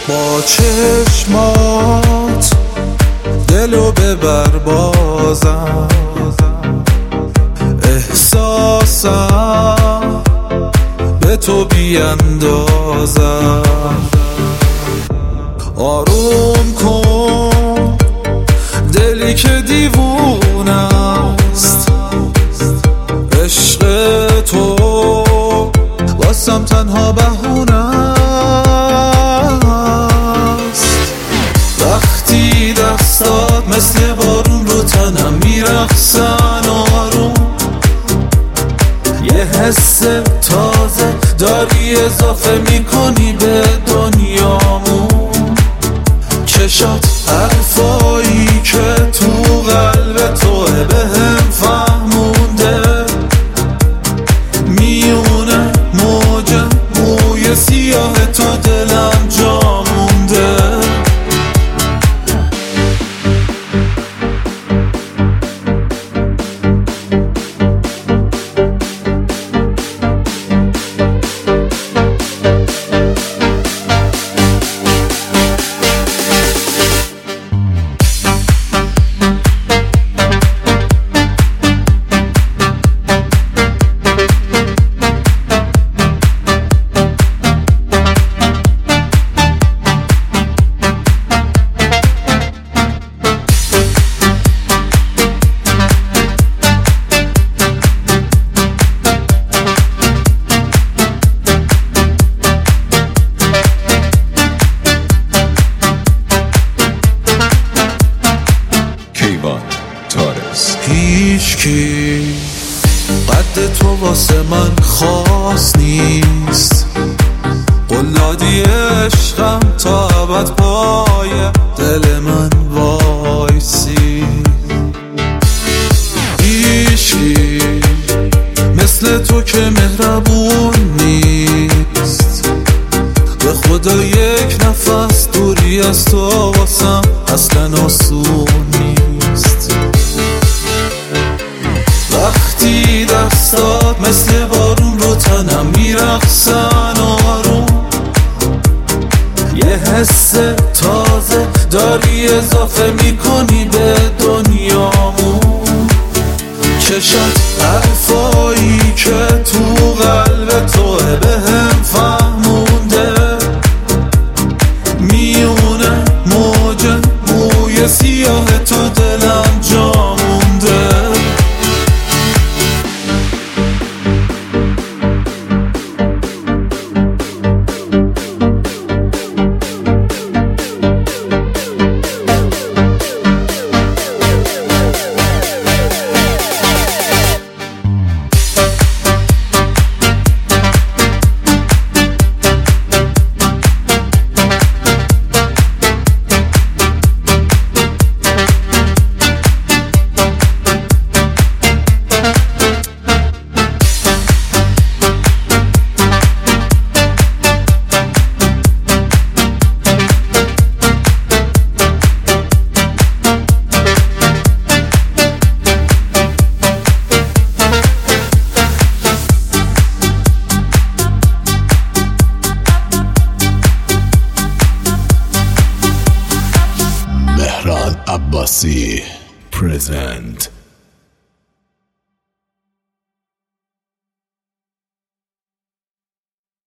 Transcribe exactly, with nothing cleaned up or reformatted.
با چشمات دلو ببر بازم، احساسم به تو بیندازم. آروم کن دلی که دیوونه است، عشق تو واسم تنها بهونه است. وقتی دستات مثل بارون رو تنم میرقصن آروم، یه حس تازه داری اضافه میکنی به دنیامون. چشات حرفایی که تو قلب توه به هم فهمونده، میونه موج موی سیاه تو دلم جا مونده. هیچکی قد تو واسه من خاص نیست، قلادی عشقم تا ابد پای دل من وایسی. هیچکی مثل تو که مهربون نیست، به خدا یک نفس دوری از تو واسم اصلا آسون نیست. وقتی دستات مثل بارون رو تنم میرقصن آروم، یه حس تازه داری اضافه میکنی به دنیامون. چشات حرفایی که تو قلب توه به هم فهمونده، میونه موج موی سیاه تو دلم جا مونده. Mehran Abbasi present.